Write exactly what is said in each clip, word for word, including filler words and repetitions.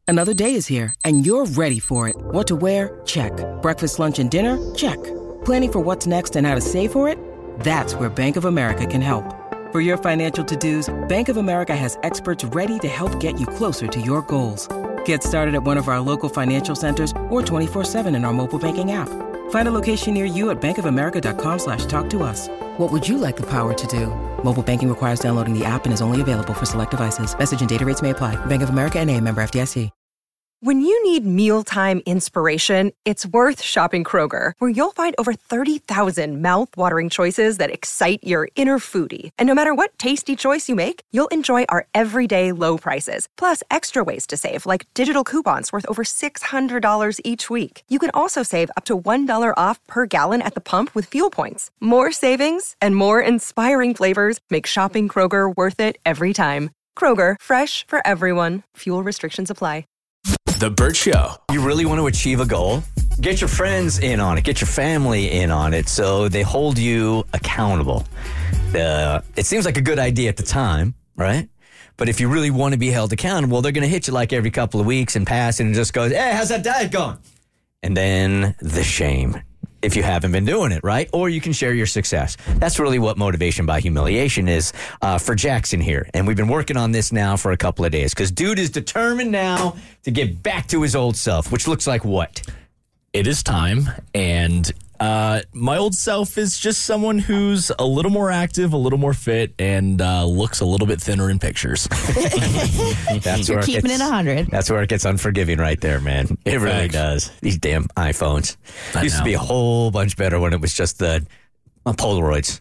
Another day is here, and you're ready for it. What to wear? Check. Breakfast, lunch, and dinner? Check. Planning for what's next and how to save for it? That's where Bank of America can help. For your financial to-dos, Bank of America has experts ready to help get you closer to your goals. Get started at one of our local financial centers or twenty-four seven in our mobile banking app. Find a location near you at bankofamerica.com slash talk to us. What would you like the power to do? Mobile banking requires downloading the app and is only available for select devices. Message and data rates may apply. Bank of America N A, member F D I C. When you need mealtime inspiration, it's worth shopping Kroger, where you'll find over thirty thousand mouth-watering choices that excite your inner foodie. And no matter what tasty choice you make, you'll enjoy our everyday low prices, plus extra ways to save, like digital coupons worth over six hundred dollars each week. You can also save up to one dollar off per gallon at the pump with fuel points. More savings and more inspiring flavors make shopping Kroger worth it every time. Kroger, fresh for everyone. Fuel restrictions apply. The Bert Show. You really want to achieve a goal? Get your friends in on it. Get your family in on it so they hold you accountable. Uh, it seems like a good idea at the time, right? But if you really want to be held accountable, they're going to hit you like every couple of weeks and pass it and just goes, hey, how's that diet going? And then the shame. If you haven't been doing it, right? Or you can share your success. That's really what motivation by humiliation is uh, for Jackson here. And we've been working on this now for a couple of days because dude is determined now to get back to his old self, which looks like what? It is time, and uh, my old self is just someone who's a little more active, a little more fit, and uh, looks a little bit thinner in pictures. That's You're where keeping it, gets, it one hundred. That's where it gets unforgiving right there, man. It In really fact. does. These damn iPhones. I Used to know. be a whole bunch better when it was just the uh, Polaroids.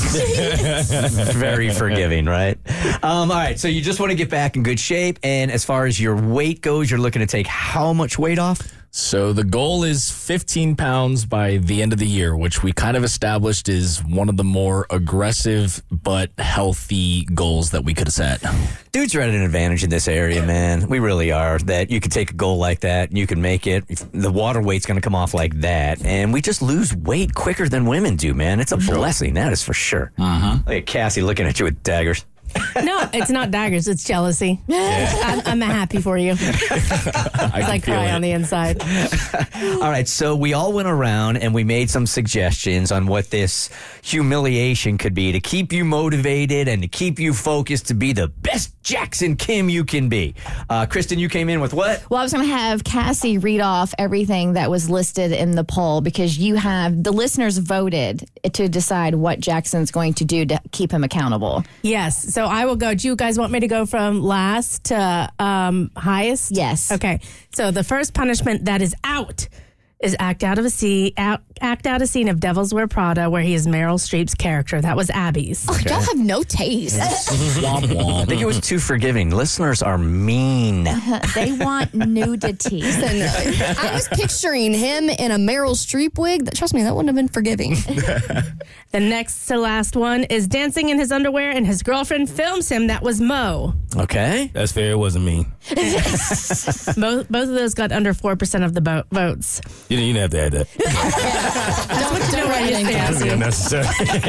Very forgiving, right? Um, all right, so you just want to get back in good shape, and as far as your weight goes, you're looking to take how much weight off? So the goal is fifteen pounds by the end of the year, which we kind of established is one of the more aggressive but healthy goals that we could have set. Dudes are at an advantage in this area, man. We really are. That you could take a goal like that, and you can make it. The water weight's going to come off like that, and we just lose weight quicker than women do, man. It's a blessing, that is for sure. Uh-huh. Look at Cassie looking at you with daggers. No, it's not daggers. It's jealousy. I'm, I'm happy for you. I, I cry on the inside. All right, so we all went around and we made some suggestions on what this humiliation could be to keep you motivated and to keep you focused to be the best Jackson Kim you can be. Uh, Kristen, you came in with what? Well, I was going to have Cassie read off everything that was listed in the poll because you have the listeners voted to decide what Jackson's going to do to keep him accountable. Yes. So I will go. Do you guys want me to go from last to um, highest? Yes. Okay. So the first punishment that is out is act out of a scene, out, act out a scene of Devils Wear Prada where he is Meryl Streep's character. That was Abby's. Oh, y'all have no taste. Womp womp. I think it was too forgiving. Listeners are mean. They want nudity. Listen, I was picturing him in a Meryl Streep wig. Trust me, that wouldn't have been forgiving. The next to last one is dancing in his underwear and his girlfriend films him. That was Mo. Okay. That's fair. It wasn't me. both, both of those got under four percent of the bo- votes. You didn't, you didn't have to add that. That's what you know where you That'd be stand. unnecessary.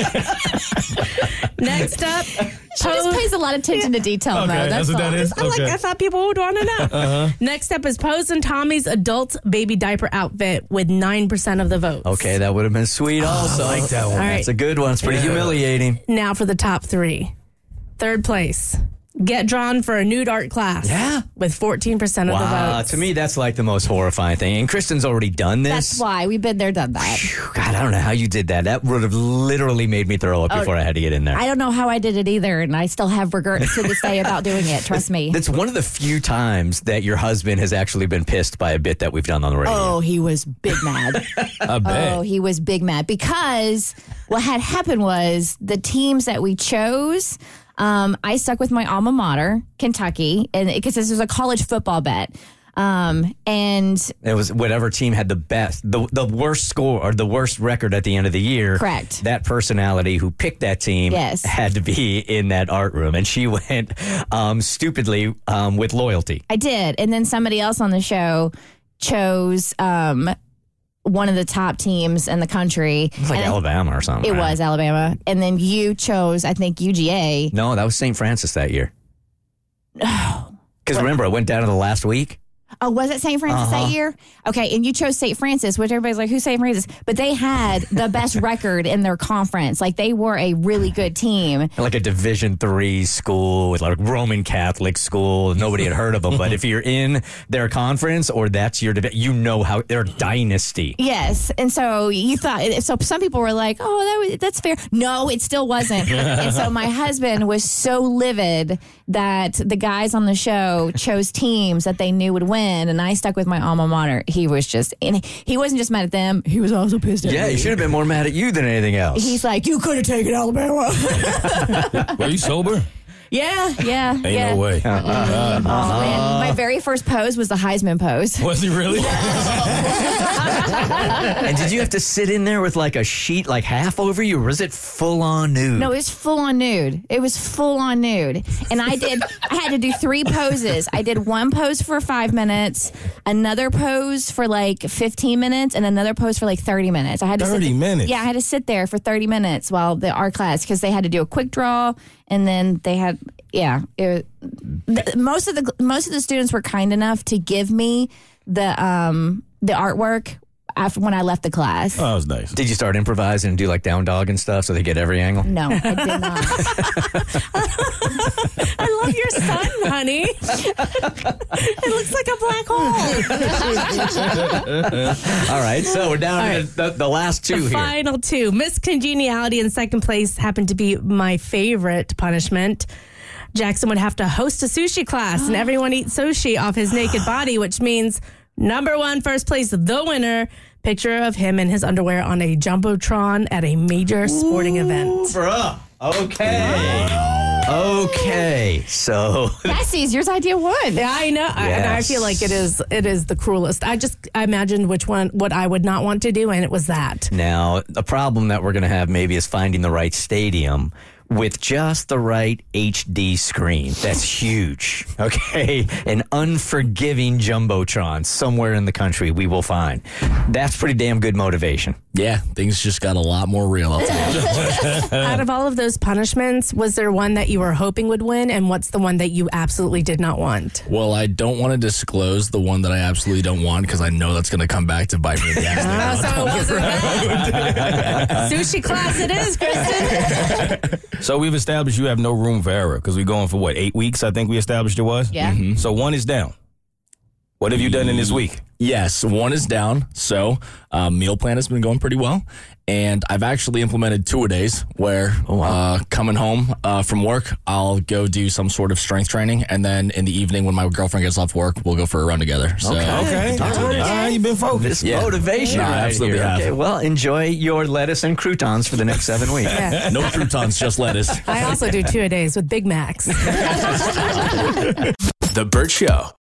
Next up, She just pays a lot of attention to detail, Okay, though. that's That's, what all. that is? I, like, Okay. I thought people would want to know. Uh-huh. Next up is Pose and Tommy's adult baby diaper outfit with nine percent of the votes. Okay, that would have been sweet also. I like that one. All right. That's a good one. It's pretty Yeah. humiliating. Now for the top three. Third place, get drawn for a nude art class. Yeah. With fourteen percent of the Wow, votes. to me, that's like the most horrifying thing. And Kristen's already done this. That's why we've been there, done that. God, I don't know how you did that. That would have literally made me throw up Oh, before I had to get in there. I don't know how I did it either, and I still have regrets to this day about doing it. Trust me. That's one of the few times that your husband has actually been pissed by a bit that we've done on the radio. Oh, he was big mad. I bet. Oh, he was big mad because what had happened was the teams that we chose. Um, I stuck with my alma mater, Kentucky, and because this was a college football bet. Um, and It was whatever team had the best, the the worst score or the worst record at the end of the year. Correct. That personality who picked that team Yes. had to be in that art room, and she went um, stupidly um, with loyalty. I did. And then somebody else on the show chose um, one of the top teams in the country. It was like And Alabama or something. It right? was Alabama. And then you chose, I think, U G A. No, that was Saint Francis that year. Because remember, I went down to the last week. Oh, was it Saint Francis Uh-huh. that year? Okay, and you chose Saint Francis, which everybody's like, who's Saint Francis? But they had the best record in their conference. Like, they were a really good team. Like a Division three school with like a Roman Catholic school. Nobody had heard of them. But if you're in their conference or that's your divi- you know how they're a dynasty. Yes, and so you thought, so some people were like, oh, that was, that's fair. No, it still wasn't. And so my husband was so livid that the guys on the show chose teams that they knew would win, and I stuck with my alma mater. He was just, and he wasn't just mad at them, he was also pissed at Yeah, me. he should have been more mad at you than anything else. He's like, you could have taken Alabama. Were you sober? Yeah, yeah, Ain't yeah. no way. Oh, man. My very first pose was the Heisman pose. Was he really? And did you have to sit in there with like a sheet like half over you, or was it full on nude? No, it was full on nude. It was full on nude. And I did, I had to do three poses. I did one pose for five minutes, another pose for like fifteen minutes, and another pose for like thirty minutes. I had to thirty sit, minutes? Yeah, I had to sit there for thirty minutes while the art class, because they had to do a quick draw, and then they had, yeah. It, the, most of the most of the students were kind enough to give me the um the artwork after when I left the class. Oh, that was nice. Did you start improvising and do like down dog and stuff so they get every angle? No, I did not. I love your son, honey. It looks like a black hole. All right, so we're down All to right. the, the last two The here. final two. Miss Congeniality in second place happened to be my favorite punishment. Jackson would have to host a sushi class and everyone eat sushi off his naked body, which means number one, first place, the winner. Picture of him in his underwear on a Jumbotron at a major sporting event. Bruh. Okay. Okay. So That's Caesar's idea one. Yeah, I know, I- and I Yes. feel like it is it is the cruelest. I just I imagined which one what I would not want to do, and it was that. now the problem that we're going to have maybe is finding the right stadium with just the right H D screen. That's huge. Okay. An unforgiving Jumbotron somewhere in the country we will find. That's pretty damn good motivation. Yeah, things just got a lot more real. I'll tell you. Out of all of those punishments, was there one that you were hoping would win, and what's the one that you absolutely did not want? Well, I don't want to disclose the one that I absolutely don't want because I know that's going to come back to bite me in the ass. Oh, later on. so it wasn't that. Sushi class it is, Kristen. So we've established you have no room for error because we're going for what, eight weeks? I think we established it was. Yeah. Mm-hmm. So one is down. What have you done in this week? Yes, one is down. So uh, meal plan has been going pretty well. And I've actually implemented two-a-days where uh, coming home uh, from work, I'll go do some sort of strength training. And then in the evening when my girlfriend gets off work, we'll go for a run together. So, Okay. do two-a-days. All right, you've been focused. This Yeah. motivation No, I right absolutely here. have. Okay, well, enjoy your lettuce and croutons for the next seven weeks. No croutons, just lettuce. I also do two a days with Big Macs. The Burt Show.